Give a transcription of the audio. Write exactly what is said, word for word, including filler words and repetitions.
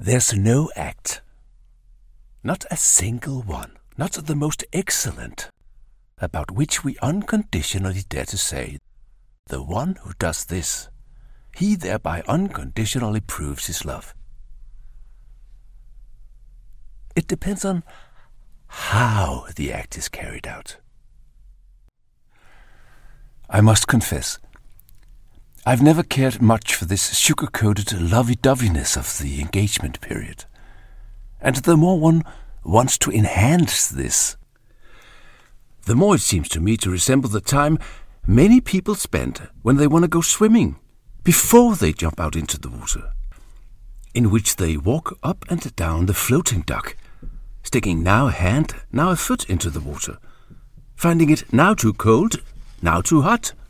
There's no act, not a single one, not the most excellent, about which we unconditionally dare to say, the one who does this, he thereby unconditionally proves his love. It depends on how the act is carried out. I must confess, I've never cared much for this sugar-coated lovey-doveyness of the engagement period. And the more one wants to enhance this, the more it seems to me to resemble the time many people spend when they want to go swimming, before they jump out into the water, in which they walk up and down the floating duck, sticking now a hand, now a foot into the water, finding it now too cold, now too hot,